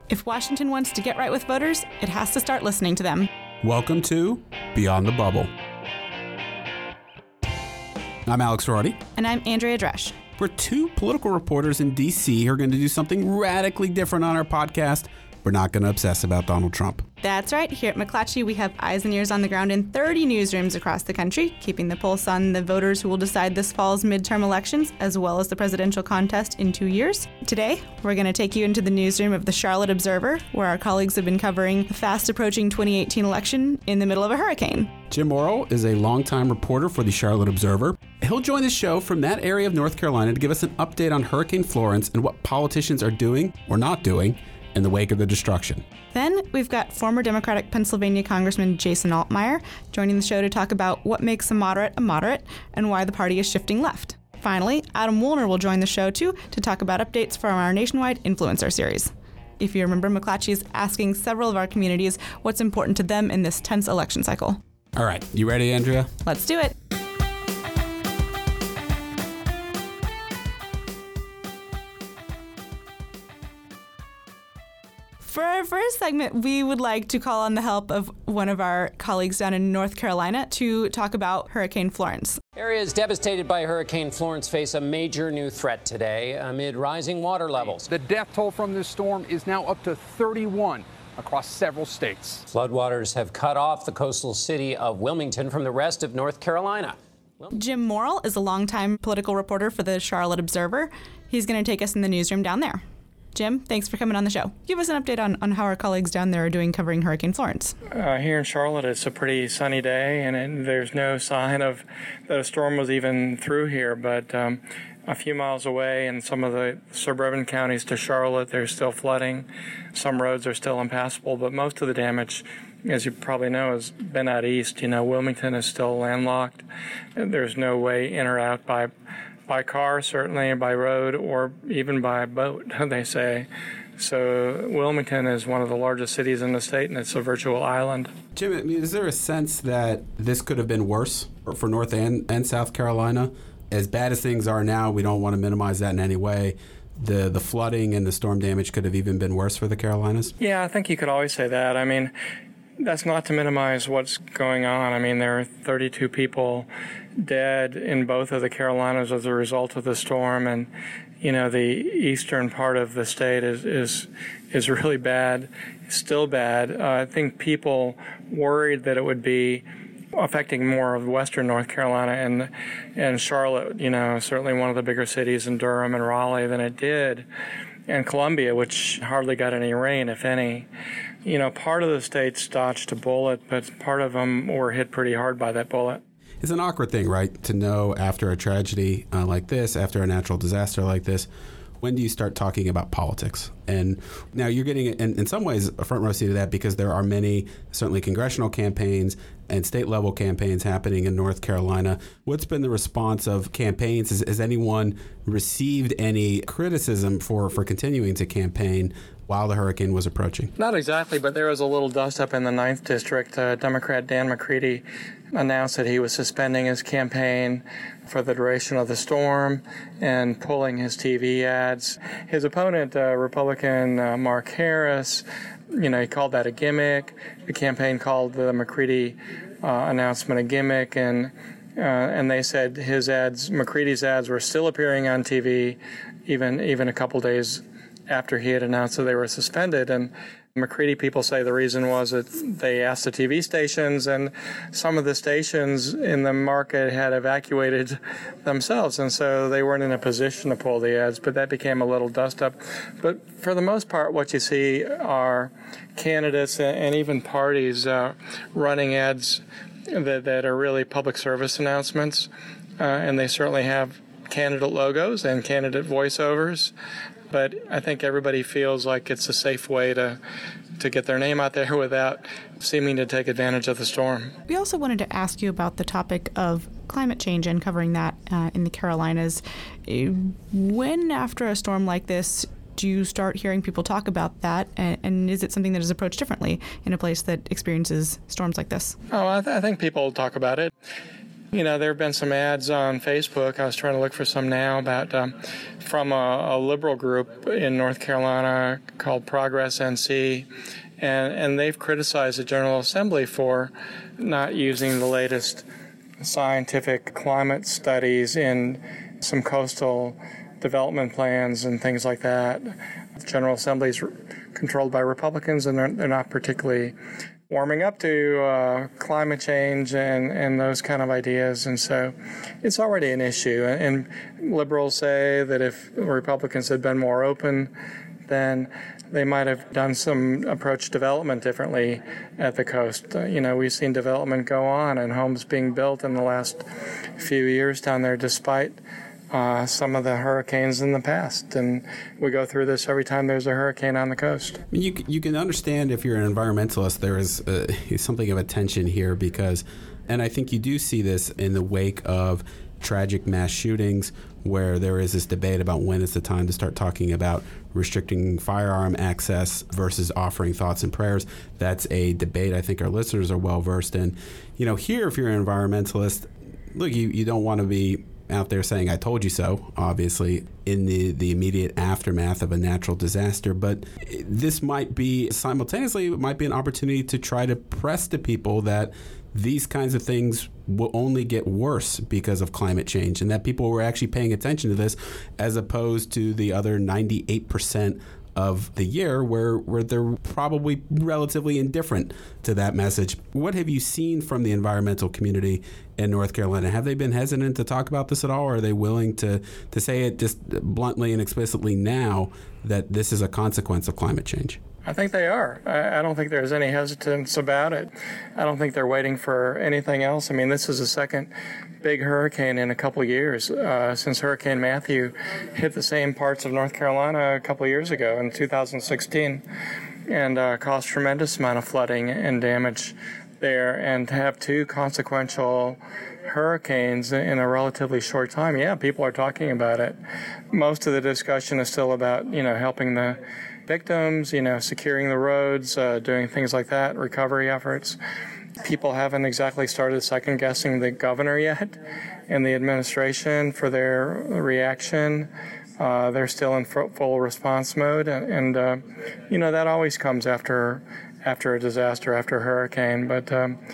If Washington wants to get right with voters, it has to start listening to them. Welcome to Beyond the Bubble. I'm Alex Rorty. And I'm Andrea Dresch. We're two political reporters in D.C. who are going to do something radically different on our podcast. We're not going to obsess about Donald Trump. That's right. Here at McClatchy, we have eyes and ears on the ground in 30 newsrooms across the country, keeping the pulse on the voters who will decide this fall's midterm elections, as well as the presidential contest in 2 years. Today, we're going to take you into the newsroom of the Charlotte Observer, where our colleagues have been covering the fast-approaching 2018 election in the middle of a hurricane. Jim Morrill is a longtime reporter for the Charlotte Observer. He'll join the show from that area of North Carolina to give us an update on Hurricane Florence and what politicians are doing or not doing in the wake of the destruction. Then we've got former Democratic Pennsylvania Congressman Jason Altmaier joining the show to talk about what makes a moderate and why the party is shifting left. Finally, Adam Woolner will join the show too to talk about updates from our nationwide influencer series. If you remember, McClatchy is asking several of our communities what's important to them in this tense election cycle. All right, you ready, Andrea? Let's do it. For our first segment, we would like to call on the help of one of our colleagues down in North Carolina to talk about Hurricane Florence. Areas devastated by Hurricane Florence face a major new threat today amid rising water levels. The death toll from this storm is now up to 31 across several states. Floodwaters have cut off the coastal city of Wilmington from the rest of North Carolina. Jim Morrill is a longtime political reporter for the Charlotte Observer. He's going to take us in the newsroom down there. Jim, thanks for coming on the show. Give us an update on how our colleagues down there are doing covering Hurricane Florence. Here in Charlotte, it's a pretty sunny day, and there's no sign of that a storm was even through here. But a few miles away in some of the suburban counties to Charlotte, there's still flooding. Some roads are still impassable, but most of the damage, as you probably know, has been out east. You know, Wilmington is still landlocked. There's no way in or out by car, certainly, by road, or even by boat, they say. So Wilmington is one of the largest cities in the state, and it's a virtual island. Jim, I mean, is there a sense that this could have been worse for North and South Carolina? As bad as things are now, we don't want to minimize that in any way. The flooding and the storm damage could have even been worse for the Carolinas? Yeah, I think you could always say that. I mean, that's not to minimize what's going on. I mean, there are 32 people dead in both of the Carolinas as a result of the storm, and you know the eastern part of the state is really bad, still bad. I think people worried that it would be affecting more of western North Carolina and Charlotte, you know, certainly one of the bigger cities in Durham and Raleigh than it did, and Columbia, which hardly got any rain, if any. You know, part of the state dodged a bullet, but part of them were hit pretty hard by that bullet. It's an awkward thing, right, to know after a tragedy like this, after a natural disaster like this, when do you start talking about politics? And now you're getting, in some ways, a front row seat of that because there are many, certainly congressional campaigns and state-level campaigns happening in North Carolina. What's been the response of campaigns? Has anyone received any criticism for continuing to campaign while the hurricane was approaching? Not exactly, but there was a little dust-up in the 9th District. Democrat Dan McCready announced that he was suspending his campaign for the duration of the storm and pulling his TV ads. His opponent, Republican Mark Harris, you know, he called that a gimmick. The campaign called the McCready announcement a gimmick, and they said McCready's ads were still appearing on TV even a couple days after he had announced that they were suspended. And McCready people say the reason was that they asked the TV stations, and some of the stations in the market had evacuated themselves, and so they weren't in a position to pull the ads, but that became a little dust-up. But for the most part, what you see are candidates and even parties running ads that are really public service announcements, and they certainly have candidate logos and candidate voiceovers. But I think everybody feels like it's a safe way to get their name out there without seeming to take advantage of the storm. We also wanted to ask you about the topic of climate change and covering that in the Carolinas. When, after a storm like this, do you start hearing people talk about that? And is it something that is approached differently in a place that experiences storms like this? Oh, I think people talk about it. There have been some ads on Facebook. I was trying to look for some now about from a liberal group in North Carolina called Progress NC, and they've criticized the General Assembly for not using the latest scientific climate studies in some coastal development plans and things like that. The General Assembly is controlled by Republicans, and they're not particularly warming up to climate change and those kind of ideas. And so it's already an issue. And liberals say that if Republicans had been more open, then they might have done some approach development differently at the coast. We've seen development go on and homes being built in the last few years down there despite some of the hurricanes in the past, and we go through this every time there's a hurricane on the coast. You can understand if you're an environmentalist, there is something of a tension here because, and I think you do see this in the wake of tragic mass shootings where there is this debate about when is the time to start talking about restricting firearm access versus offering thoughts and prayers. That's a debate I think our listeners are well versed in. Here, if you're an environmentalist, look, you don't want to be out there saying, I told you so, obviously, in the immediate aftermath of a natural disaster. But this might be, simultaneously, it might be an opportunity to try to press to people that these kinds of things will only get worse because of climate change and that people were actually paying attention to this as opposed to the other 98% of the year where they're probably relatively indifferent to that message. What have you seen from the environmental community in North Carolina? Have they been hesitant to talk about this at all, or are they willing to say it just bluntly and explicitly now that this is a consequence of climate change? I think they are. I don't think there's any hesitance about it. I don't think they're waiting for anything else. I mean, this is the second big hurricane in a couple of years since Hurricane Matthew hit the same parts of North Carolina a couple of years ago in 2016 and caused tremendous amount of flooding and damage there. And to have two consequential hurricanes in a relatively short time, yeah, people are talking about it. Most of the discussion is still about, helping the victims, securing the roads, doing things like that, recovery efforts. People haven't exactly started second-guessing the governor yet and the administration for their reaction. They're still in full response mode, and that always comes after a disaster, after a hurricane. But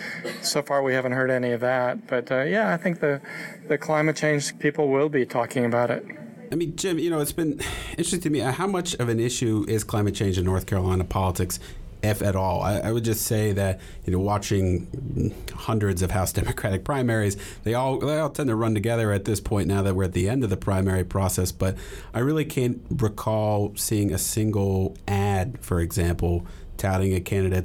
so far we haven't heard any of that. But I think the climate change people will be talking about it. I mean, Jim, it's been interesting to me. How much of an issue is climate change in North Carolina politics, if at all? I would just say that, watching hundreds of House Democratic primaries, they all tend to run together at this point now that we're at the end of the primary process. But I really can't recall seeing a single ad, for example, touting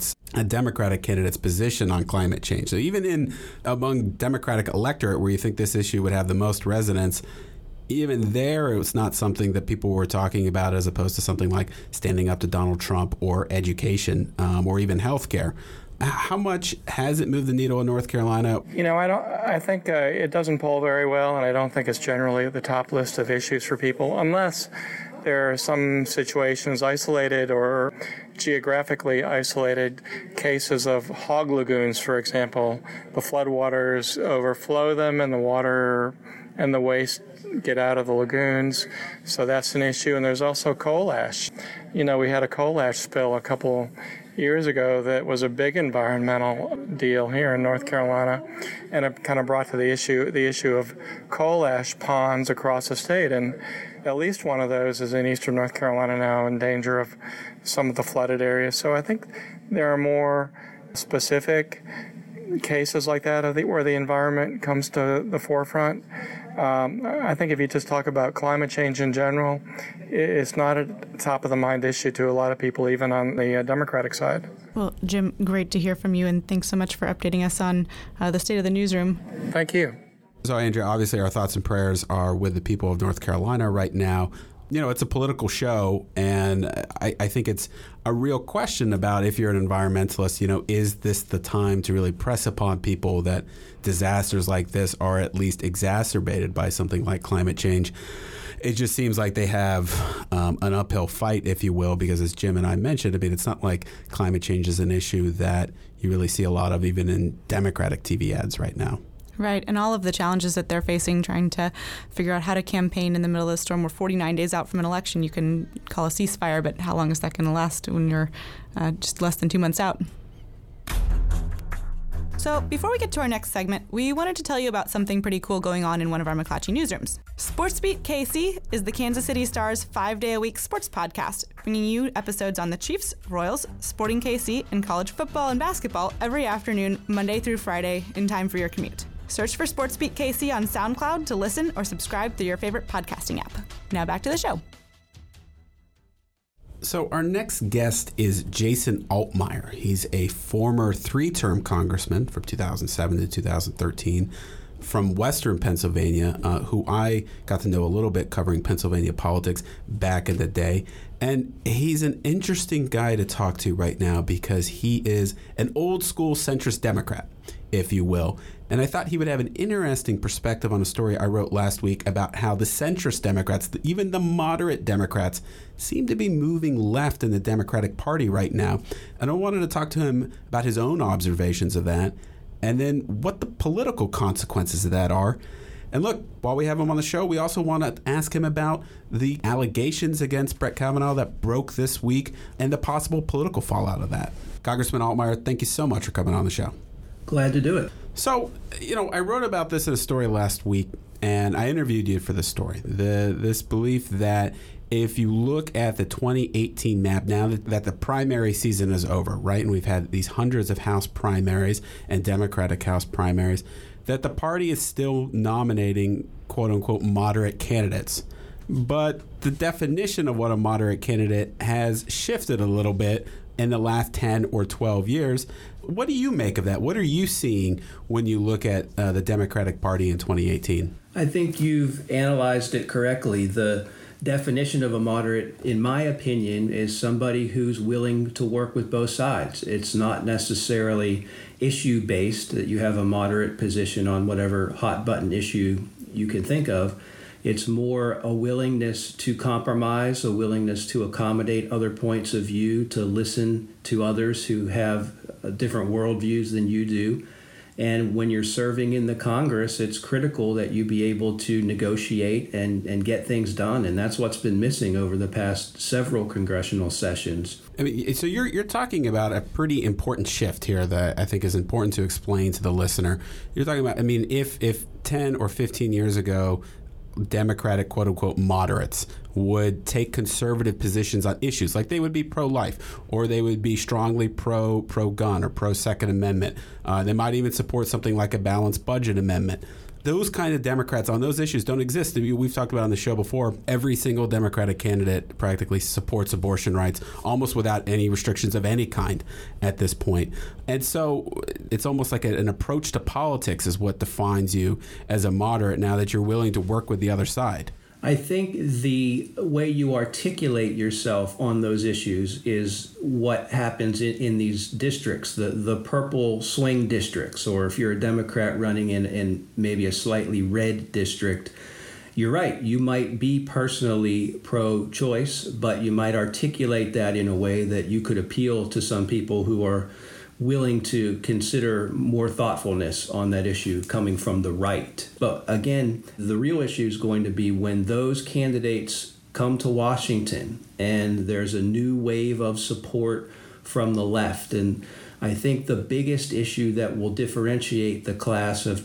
a Democratic candidate's position on climate change. So even among Democratic electorate, where you think this issue would have the most resonance, even there, it was not something that people were talking about as opposed to something like standing up to Donald Trump or education or even health care. How much has it moved the needle in North Carolina? I think it doesn't poll very well, and I don't think it's generally at the top list of issues for people, unless there are some situations, isolated or geographically isolated cases of hog lagoons, for example. The floodwaters overflow them, and the water and the waste get out of the lagoons. So that's an issue. And there's also coal ash. We had a coal ash spill a couple years ago that was a big environmental deal here in North Carolina, and it kind of brought to the issue of coal ash ponds across the state. And at least one of those is in eastern North Carolina now, in danger of some of the flooded areas. So I think there are more specific cases like that, I think, where the environment comes to the forefront. I think if you just talk about climate change in general, it's not a top-of-the-mind issue to a lot of people, even on the Democratic side. Well, Jim, great to hear from you, and thanks so much for updating us on the state of the newsroom. Thank you. So, Andrea, obviously our thoughts and prayers are with the people of North Carolina right now. It's a political show, and I think it's a real question about, if you're an environmentalist, is this the time to really press upon people that disasters like this are at least exacerbated by something like climate change? It just seems like they have an uphill fight, if you will, because as Jim and I mentioned, it's not like climate change is an issue that you really see a lot of even in Democratic TV ads right now. Right, and all of the challenges that they're facing, trying to figure out how to campaign in the middle of the storm. We're 49 days out from an election. You can call a ceasefire, but how long is that going to last when you're just less than 2 months out? So before we get to our next segment, we wanted to tell you about something pretty cool going on in one of our McClatchy newsrooms. SportsBeat KC is the Kansas City Star's 5-day-a-week sports podcast, bringing you episodes on the Chiefs, Royals, Sporting KC, and college football and basketball every afternoon, Monday through Friday, in time for your commute. Search for SportsBeat KC on SoundCloud to listen or subscribe through your favorite podcasting app. Now back to the show. So our next guest is Jason Altmaier. He's a former 3-term congressman from 2007 to 2013 from Western Pennsylvania, who I got to know a little bit covering Pennsylvania politics back in the day. And he's an interesting guy to talk to right now because he is an old school centrist Democrat, if you will. And I thought he would have an interesting perspective on a story I wrote last week about how the centrist Democrats, even the moderate Democrats, seem to be moving left in the Democratic Party right now. And I wanted to talk to him about his own observations of that and then what the political consequences of that are. And look, while we have him on the show, we also want to ask him about the allegations against Brett Kavanaugh that broke this week and the possible political fallout of that. Congressman Altmaier, thank you so much for coming on the show. Glad to do it. So, I wrote about this in a story last week, and I interviewed you for this story. This belief that if you look at the 2018 map, now that the primary season is over, right, and we've had these hundreds of House primaries and Democratic House primaries, that the party is still nominating, quote-unquote, moderate candidates. But the definition of what a moderate candidate has shifted a little bit in the last 10 or 12 years. What do you make of that? What are you seeing when you look at the Democratic Party in 2018? I think you've analyzed it correctly. The definition of a moderate, in my opinion, is somebody who's willing to work with both sides. It's not necessarily issue-based, that you have a moderate position on whatever hot-button issue you can think of. It's more a willingness to compromise, a willingness to accommodate other points of view, to listen to others who have different worldviews than you do. And when you're serving in the Congress, it's critical that you be able to negotiate and get things done. And that's what's been missing over the past several congressional sessions. I mean, so you're talking about a pretty important shift here that I think is important to explain to the listener. You're talking about, if 10 or 15 years ago, Democratic, quote-unquote, moderates would take conservative positions on issues, like they would be pro-life or they would be strongly pro-gun or pro-Second Amendment. They might even support something like a balanced budget amendment. Those kind of Democrats on those issues don't exist. We've talked about on the show before, every single Democratic candidate practically supports abortion rights, almost without any restrictions of any kind at this point. And so it's almost like an approach to politics is what defines you as a moderate now that you're willing to work with the other side. I think the way you articulate yourself on those issues is what happens in these districts, the purple swing districts, or if you're a Democrat running in maybe a slightly red district. You're right, you might be personally pro-choice, but you might articulate that in a way that you could appeal to some people who are willing to consider more thoughtfulness on that issue coming from the right. But again, the real issue is going to be when those candidates come to Washington and there's a new wave of support from the left. And I think the biggest issue that will differentiate the class of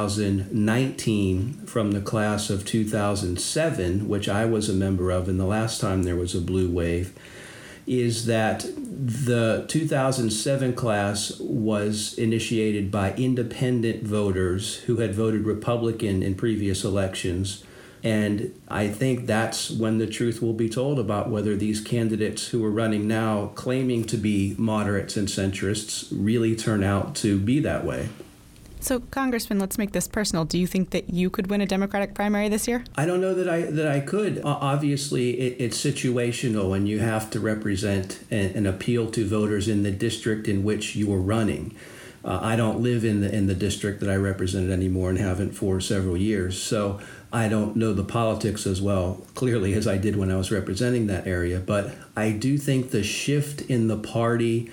2019 from the class of 2007, which I was a member of, and the last time there was a blue wave, is that the 2007 class was initiated by independent voters who had voted Republican in previous elections. And I think that's when the truth will be told about whether these candidates who are running now claiming to be moderates and centrists really turn out to be that way. So, Congressman, let's make this personal. Do you think that you could win a Democratic primary this year? I don't know that I could. Obviously, it's situational, and you have to represent and appeal to voters in the district in which you are running. I don't live in the district that I represented anymore and haven't for several years, so I don't know the politics as well clearly as I did when I was representing that area. But I do think the shift in the party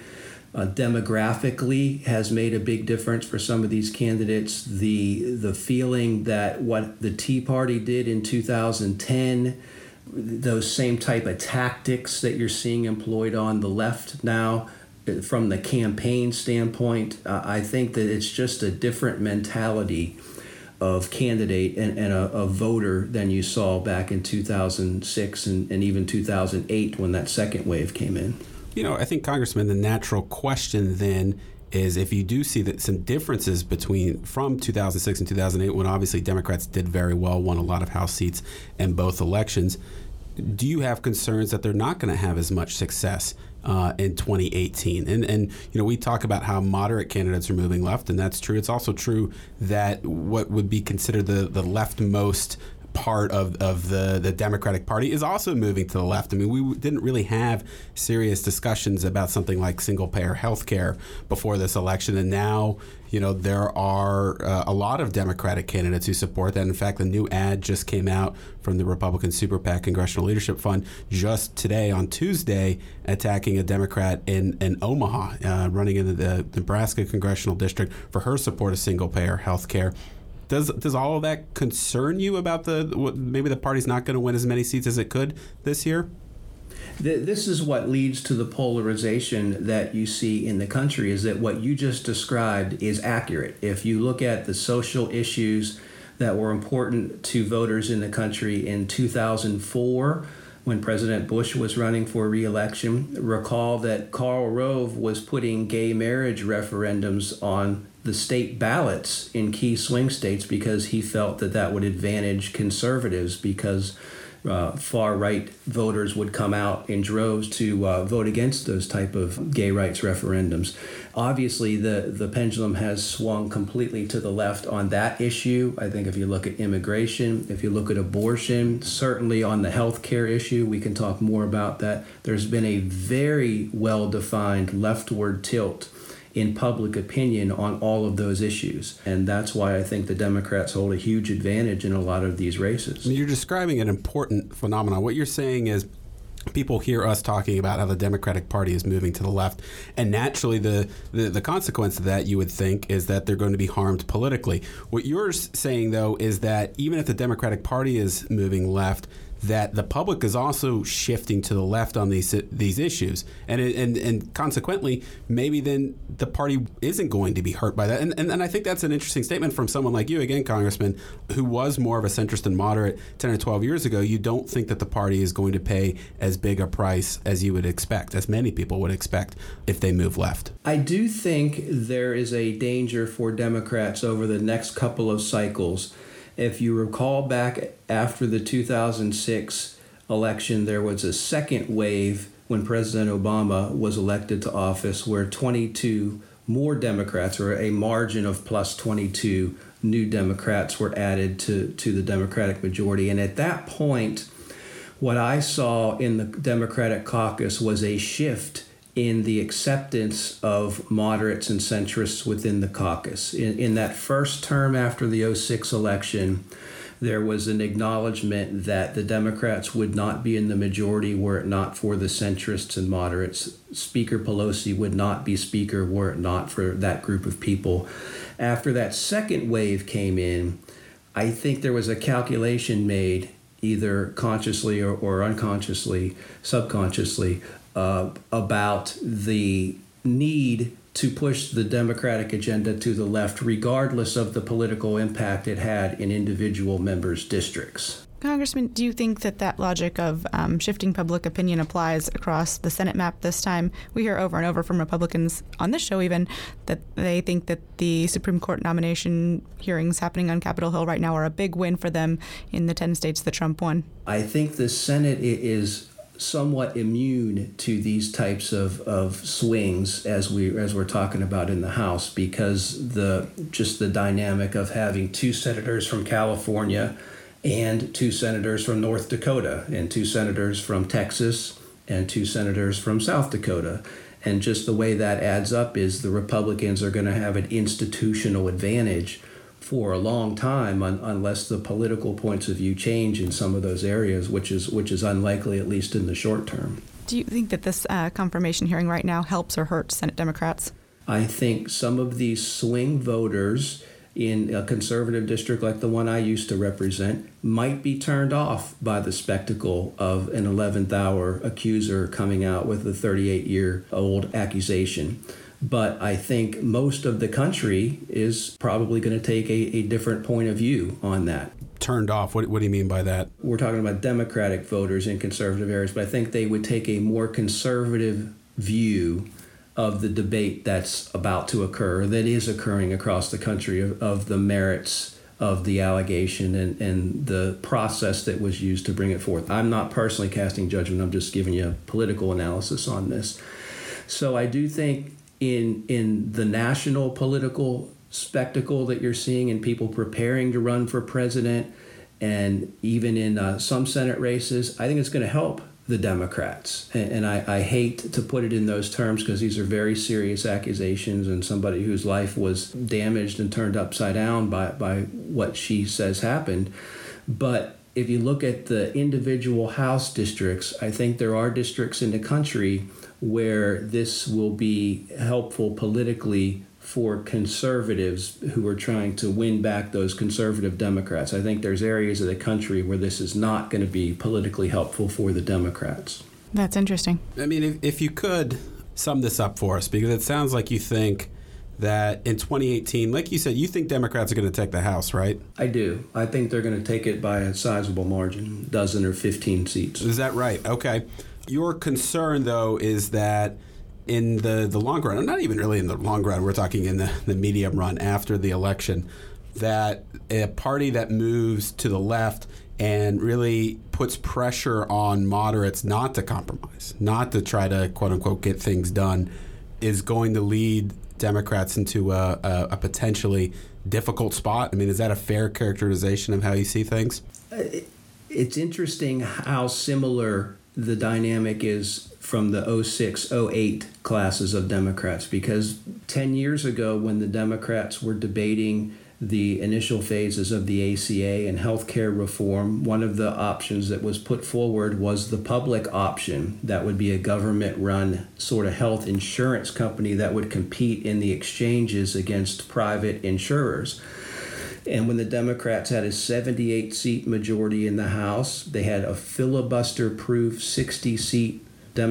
Demographically has made a big difference for some of these candidates. The feeling that what the Tea Party did in 2010, those same type of tactics that you're seeing employed on the left now, from the campaign standpoint, I think that it's just a different mentality of candidate and a voter than you saw back in 2006 and even 2008 when that second wave came in. You know, I think, Congressman, the natural question then is, if you do see that some differences from 2006 and 2008, when obviously Democrats did very well, won a lot of House seats in both elections, do you have concerns that they're not going to have as much success in 2018? And you know, we talk about how moderate candidates are moving left, and that's true. It's also true that what would be considered the leftmost part of the Democratic Party is also moving to the left. I mean, we didn't really have serious discussions about something like single-payer health care before this election, and now, you know, there are a lot of Democratic candidates who support that. In fact, the new ad just came out from the Republican Super PAC Congressional Leadership Fund just today on Tuesday, attacking a Democrat in Omaha, running in the Nebraska Congressional District for her support of single-payer health care. Does all of that concern you about maybe the party's not going to win as many seats as it could this year? This is what leads to the polarization that you see in the country, is that what you just described is accurate. If you look at the social issues that were important to voters in the country in 2004, when President Bush was running for re-election, recall that Karl Rove was putting gay marriage referendums on the state ballots in key swing states because he felt that would advantage conservatives, because far-right voters would come out in droves to vote against those type of gay rights referendums. Obviously, the pendulum has swung completely to the left on that issue. I think if you look at immigration, if you look at abortion, certainly on the health care issue, we can talk more about that. There's been a very well-defined leftward tilt in public opinion on all of those issues. And that's why I think the Democrats hold a huge advantage in a lot of these races. You're describing an important phenomenon. What you're saying is, people hear us talking about how the Democratic Party is moving to the left, and naturally the consequence of that, you would think, is that they're going to be harmed politically. What you're saying, though, is that even if the Democratic Party is moving left, that the public is also shifting to the left on these issues, and consequently, maybe then the party isn't going to be hurt by that. And I think that's an interesting statement from someone like you, again, Congressman, who was more of a centrist and moderate 10 or 12 years ago. You don't think that the party is going to pay as big a price as you would expect, as many people would expect, if they move left. I do think there is a danger for Democrats over the next couple of cycles. If you recall back after the 2006 election, there was a second wave when President Obama was elected to office, where 22 more Democrats, or a margin of plus 22 new Democrats, were added to the Democratic majority. And at that point, what I saw in the Democratic caucus was a shift in the acceptance of moderates and centrists within the caucus. In that first term after the 2006 election, there was an acknowledgement that the Democrats would not be in the majority were it not for the centrists and moderates. Speaker Pelosi would not be speaker were it not for that group of people. After that second wave came in, I think there was a calculation made, either consciously or unconsciously, subconsciously, about the need to push the Democratic agenda to the left, regardless of the political impact it had in individual members' districts. Congressman, do you think that logic of shifting public opinion applies across the Senate map this time? We hear over and over from Republicans on this show even that they think that the Supreme Court nomination hearings happening on Capitol Hill right now are a big win for them in the 10 states that Trump won. I think the Senate is somewhat immune to these types of swings as we're talking about in the House, because the dynamic of having two senators from California and two senators from North Dakota and two senators from Texas and two senators from South Dakota. And just the way that adds up is the Republicans are going to have an institutional advantage for a long time unless the political points of view change in some of those areas, which is unlikely, at least in the short term. Do you think that this confirmation hearing right now helps or hurts Senate Democrats? I think some of these swing voters in a conservative district like the one I used to represent might be turned off by the spectacle of an 11th hour accuser coming out with a 38-year-old accusation. But I think most of the country is probably going to take a different point of view on that. Turned off? What do you mean by that? We're talking about Democratic voters in conservative areas, but I think they would take a more conservative view of the debate that's about to occur, that is occurring across the country, of the merits of the allegation and the process that was used to bring it forth. I'm not personally casting judgment. I'm just giving you a political analysis on this. So I do think in the national political spectacle that you're seeing in people preparing to run for president, and even in some Senate races, I think it's going to help the Democrats. And I hate to put it in those terms because these are very serious accusations, and somebody whose life was damaged and turned upside down by what she says happened. But if you look at the individual House districts, I think there are districts in the country where this will be helpful politically for conservatives who are trying to win back those conservative Democrats. I think there's areas of the country where this is not going to be politically helpful for the Democrats. That's interesting. I mean, if you could sum this up for us, because it sounds like you think that in 2018, like you said, you think Democrats are going to take the House, right? I do. I think they're going to take it by a sizable margin, a dozen or 15 seats. Is that right? Okay. Your concern, though, is that in the long run, not even really in the long run, we're talking in the medium run after the election, that a party that moves to the left and really puts pressure on moderates not to compromise, not to try to, quote unquote, get things done, is going to lead Democrats into a potentially difficult spot. I mean, is that a fair characterization of how you see things? It's interesting how similar the dynamic is from the 06-08 classes of Democrats, because 10 years ago when the Democrats were debating the initial phases of the ACA and healthcare reform, one of the options that was put forward was the public option. That would be a government-run sort of health insurance company that would compete in the exchanges against private insurers. And when the Democrats had a 78-seat majority in the House, they had a filibuster-proof 60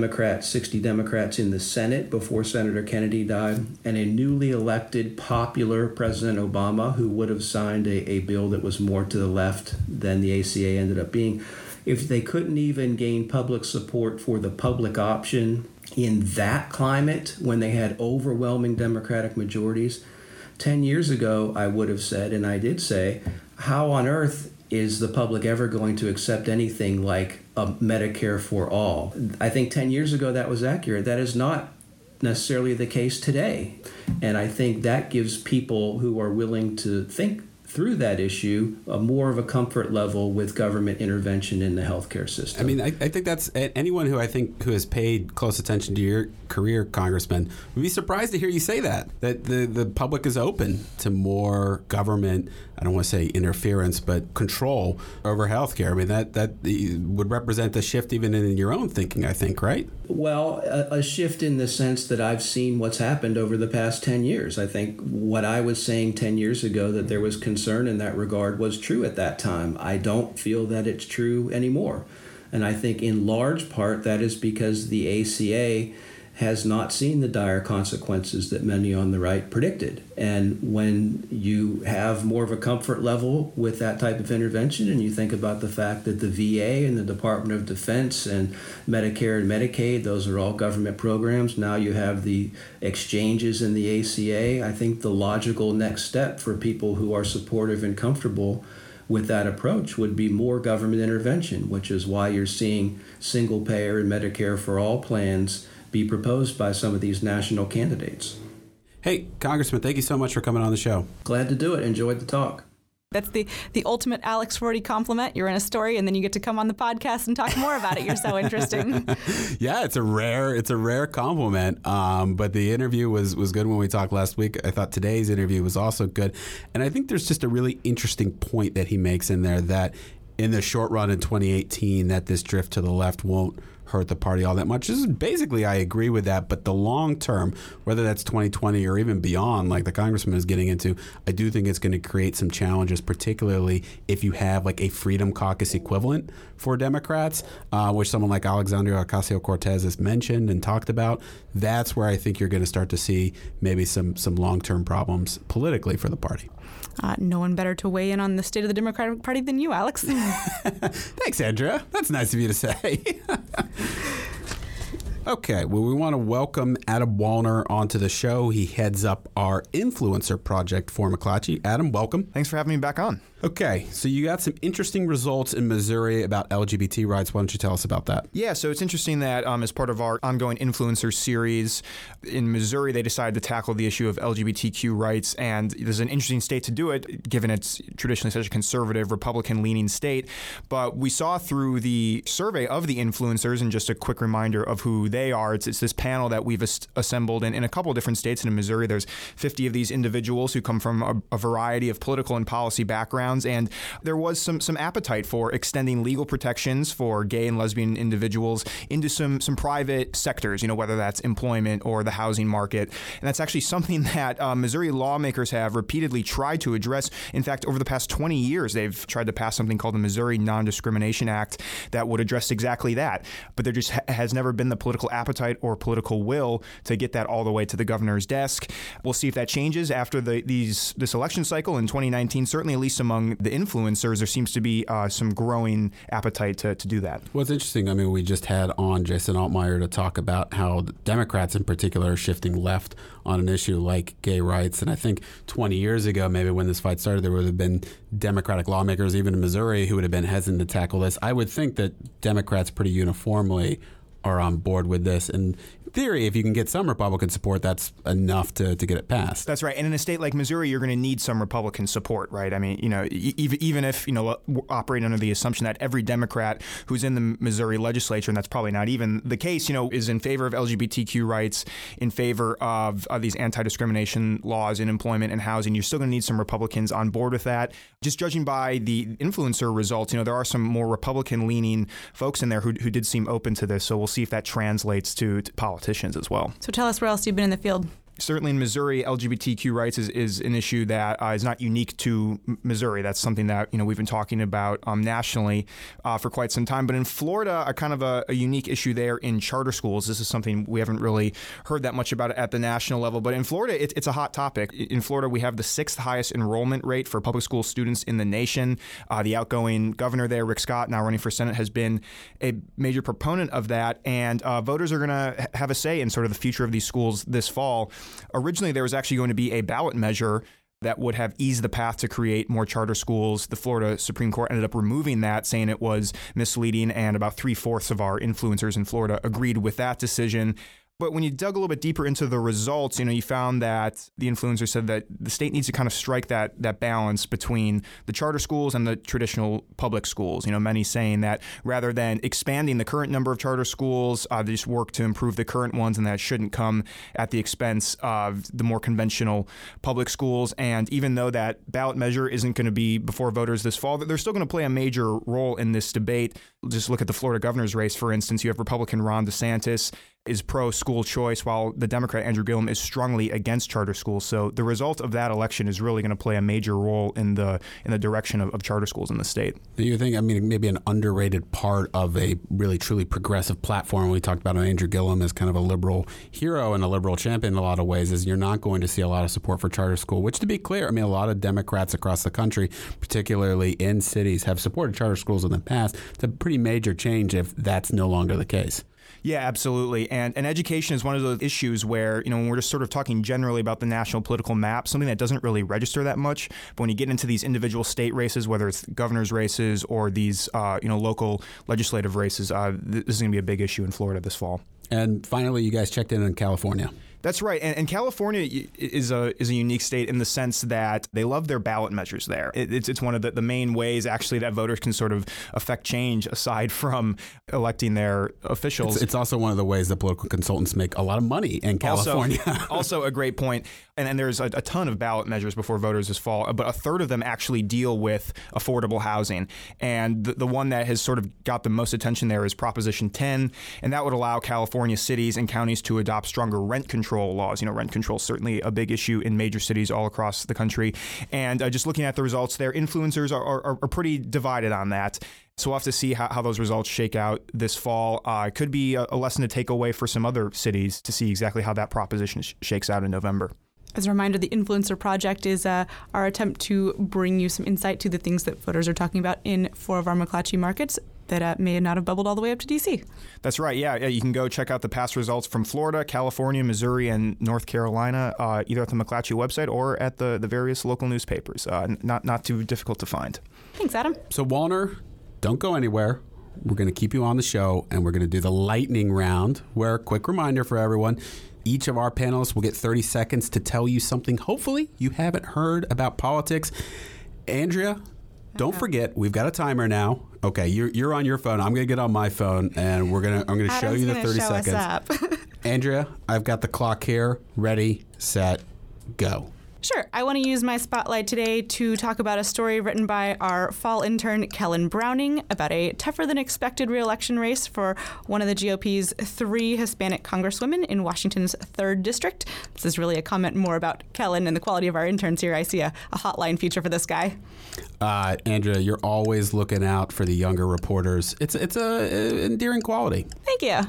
Democrats in the Senate before Senator Kennedy died, and a newly elected popular President Obama, who would have signed a bill that was more to the left than the ACA ended up being. If they couldn't even gain public support for the public option in that climate, when they had overwhelming Democratic majorities, 10 years ago, I would have said, and I did say, how on earth is the public ever going to accept anything like a Medicare for all? I think 10 years ago that was accurate. That is not necessarily the case today. And I think that gives people who are willing to think through that issue more of a comfort level with government intervention in the healthcare system. I mean, I think that's anyone who who has paid close attention to your career, Congressman, would be surprised to hear you say that the public is open to more government, I don't want to say interference, but control over healthcare. I mean, that would represent a shift even in your own thinking, I think, right? Well, a shift in the sense that I've seen what's happened over the past 10 years. I think what I was saying 10 years ago, that there was concern in that regard, was true at that time. I don't feel that it's true anymore. And I think in large part that is because the ACA has not seen the dire consequences that many on the right predicted. And when you have more of a comfort level with that type of intervention, and you think about the fact that the VA and the Department of Defense and Medicare and Medicaid, those are all government programs. Now you have the exchanges in the ACA. I think the logical next step for people who are supportive and comfortable with that approach would be more government intervention, which is why you're seeing single payer and Medicare for all plans be proposed by some of these national candidates. Hey, Congressman, thank you so much for coming on the show. Glad to do it. Enjoyed the talk. That's the ultimate Alex Forty compliment. You're in a story, and then you get to come on the podcast and talk more about it. You're so interesting. Yeah, it's a rare compliment. But the interview was good when we talked last week. I thought today's interview was also good. And I think there's just a really interesting point that he makes in there, that in the short run in 2018, that this drift to the left won't hurt the party all that much. This is basically, I agree with that, but the long term, whether that's 2020 or even beyond, like the congressman is getting into, I do think it's going to create some challenges, particularly if you have like a Freedom Caucus equivalent for Democrats, which someone like Alexandria Ocasio-Cortez has mentioned and talked about. That's where I think you're going to start to see maybe some long-term problems politically for the party. No one better to weigh in on the state of the Democratic Party than you, Alex. Thanks, Andrea. That's nice of you to say. Okay, well, we want to welcome Adam Wollner onto the show. He heads up our influencer project for McClatchy. Adam, welcome. Thanks for having me back on. Okay, so you got some interesting results in Missouri about LGBT rights. Why don't you tell us about that? Yeah, so it's interesting that as part of our ongoing influencer series in Missouri, they decided to tackle the issue of LGBTQ rights, and there's an interesting state to do it, given it's traditionally such a conservative, Republican-leaning state. But we saw through the survey of the influencers, and just a quick reminder of who they are, it's this panel that we've assembled in a couple of different states. And in Missouri, there's 50 of these individuals who come from a variety of political and policy backgrounds. And there was some appetite for extending legal protections for gay and lesbian individuals into some private sectors, whether that's employment or the housing market. And that's actually something that Missouri lawmakers have repeatedly tried to address. In fact, over the past 20 years, they've tried to pass something called the Missouri Non-Discrimination Act that would address exactly that. But there just has never been the political appetite or political will to get that all the way to the governor's desk. We'll see if that changes after this election cycle in 2019. Certainly, at least among the influencers, there seems to be some growing appetite to do that. Well, it's interesting. I mean, we just had on Jason Altmaier to talk about how the Democrats in particular are shifting left on an issue like gay rights. And I think 20 years ago, maybe when this fight started, there would have been Democratic lawmakers, even in Missouri, who would have been hesitant to tackle this. I would think that Democrats pretty uniformly are on board with this. And in theory, if you can get some Republican support, that's enough to get it passed. That's right. And in a state like Missouri, you're going to need some Republican support, right? I mean, even if, operating under the assumption that every Democrat who's in the Missouri legislature, and that's probably not even the case, is in favor of LGBTQ rights, in favor of these anti-discrimination laws in employment and housing, you're still going to need some Republicans on board with that. Just judging by the influencer results, there are some more Republican-leaning folks in there who did seem open to this. So we'll see if that translates to politicians as well. So tell us where else you've been in the field. Certainly in Missouri, LGBTQ rights is an issue that is not unique to Missouri. That's something that we've been talking about nationally for quite some time. But in Florida, a kind of a unique issue there in charter schools. This is something we haven't really heard that much about at the national level. But in Florida, it's a hot topic. In Florida, we have the 6th highest enrollment rate for public school students in the nation. The outgoing governor there, Rick Scott, now running for Senate, has been a major proponent of that. And voters are going to have a say in sort of the future of these schools this fall. Originally, there was actually going to be a ballot measure that would have eased the path to create more charter schools. The Florida Supreme Court ended up removing that, saying it was misleading, and about 3/4 of our influencers in Florida agreed with that decision. But when you dug a little bit deeper into the results, you found that the influencer said that the state needs to kind of strike that balance between the charter schools and the traditional public schools. Many saying that rather than expanding the current number of charter schools, they just work to improve the current ones, and that shouldn't come at the expense of the more conventional public schools. And even though that ballot measure isn't going to be before voters this fall, they're still going to play a major role in this debate. Just look at the Florida governor's race, for instance. You have Republican Ron DeSantis is pro-school choice, while the Democrat Andrew Gillum is strongly against charter schools. So the result of that election is really going to play a major role in the direction of charter schools in the state. Do you think, maybe an underrated part of a really truly progressive platform, we talked about Andrew Gillum as kind of a liberal hero and a liberal champion in a lot of ways, is you're not going to see a lot of support for charter school, which, to be clear, a lot of Democrats across the country, particularly in cities, have supported charter schools in the past. It's a pretty major change if that's no longer the case. Yeah, absolutely. And education is one of those issues where, when we're just sort of talking generally about the national political map, something that doesn't really register that much. But when you get into these individual state races, whether it's governor's races or these, local legislative races, this is going to be a big issue in Florida this fall. And finally, you guys checked in California. That's right. And California is a unique state in the sense that they love their ballot measures there. It's one of the main ways, actually, that voters can sort of affect change aside from electing their officials. It's also one of the ways that political consultants make a lot of money in California. Also a great point. And there's a ton of ballot measures before voters this fall, but a third of them actually deal with affordable housing. And the one that has sort of got the most attention there is Proposition 10, and that would allow California cities and counties to adopt stronger rent control laws. Rent control is certainly a big issue in major cities all across the country. And just looking at the results there, influencers are pretty divided on that. So we'll have to see how those results shake out this fall. It could be a lesson to take away for some other cities to see exactly how that proposition shakes out in November. As a reminder, the Influencer Project is our attempt to bring you some insight to the things that voters are talking about in 4 of our McClatchy markets that may not have bubbled all the way up to D.C. That's right. Yeah, you can go check out the past results from Florida, California, Missouri, and North Carolina, either at the McClatchy website or at the various local newspapers. Not too difficult to find. Thanks, Adam. So, Walner, don't go anywhere. We're going to keep you on the show, and we're going to do the lightning round, where, quick reminder for everyone, each of our panelists will get 30 seconds to tell you something, hopefully, you haven't heard about politics. Andrea, don't forget, we've got a timer now. Okay, you're on your phone. I'm going to get on my phone, and I'm going to show you the 30 seconds. Andrea, I've got the clock here. Ready, set, go. Sure. I want to use my spotlight today to talk about a story written by our fall intern, Kellen Browning, about a tougher-than-expected re-election race for one of the GOP's 3 Hispanic congresswomen in Washington's 3rd District. This is really a comment more about Kellen and the quality of our interns here. I see a hotline feature for this guy. Andrea, you're always looking out for the younger reporters. It's a endearing quality. Thank you.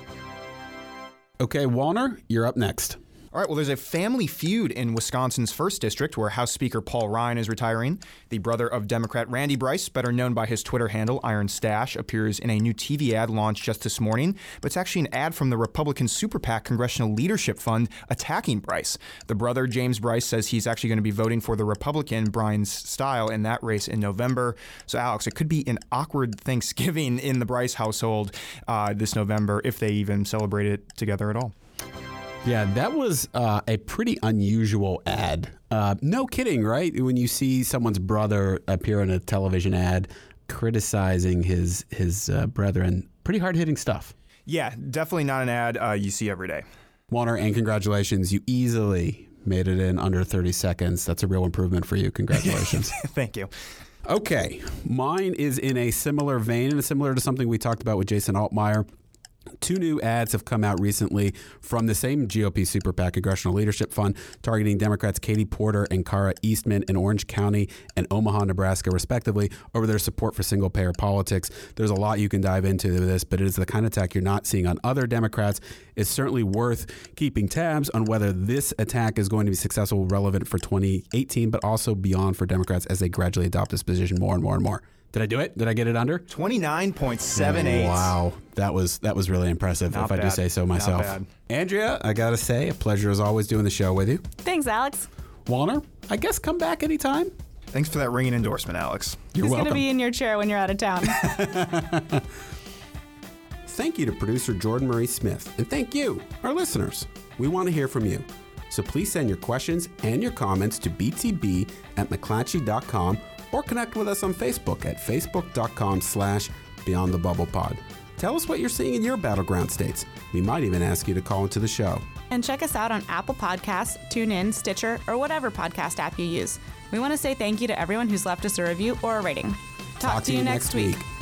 Okay, Walner, you're up next. All right, well, there's a family feud in Wisconsin's 1st District where House Speaker Paul Ryan is retiring. The brother of Democrat Randy Bryce, better known by his Twitter handle, Iron Stash, appears in a new TV ad launched just this morning, but it's actually an ad from the Republican Super PAC Congressional Leadership Fund attacking Bryce. The brother, James Bryce, says he's actually going to be voting for the Republican, Brian Stile, in that race in November. So, Alex, it could be an awkward Thanksgiving in the Bryce household this November, if they even celebrate it together at all. Yeah, that was a pretty unusual ad. No kidding, right? When you see someone's brother appear in a television ad criticizing his brethren, pretty hard-hitting stuff. Yeah, definitely not an ad you see every day. Warner, and congratulations. You easily made it in under 30 seconds. That's a real improvement for you. Congratulations. Thank you. Okay, mine is in a similar vein and similar to something we talked about with Jason Altmaier. 2 new ads have come out recently from the same GOP Super PAC Congressional Leadership Fund targeting Democrats Katie Porter and Cara Eastman in Orange County and Omaha, Nebraska, respectively, over their support for single-payer politics. There's a lot you can dive into this, but it is the kind of attack you're not seeing on other Democrats. It's certainly worth keeping tabs on whether this attack is going to be successful, relevant for 2018, but also beyond for Democrats as they gradually adopt this position more and more and more. Did I do it? Did I get it under? 29.78. Wow. That was really impressive, Not if bad. I do say so myself. Not bad. Andrea, I got to say, a pleasure as always doing the show with you. Thanks, Alex. Walner, I guess come back anytime. Thanks for that ringing endorsement, Alex. You're Who's welcome. going to be in your chair when you're out of town? Thank you to producer Jordan Marie Smith, and thank you, our listeners. We want to hear from you. So please send your questions and your comments to btb@mcclatchy.com or connect with us on Facebook at facebook.com/BeyondTheBubblePod. Tell us what you're seeing in your battleground states. We might even ask you to call into the show. And check us out on Apple Podcasts, TuneIn, Stitcher, or whatever podcast app you use. We want to say thank you to everyone who's left us a review or a rating. Talk to you next week.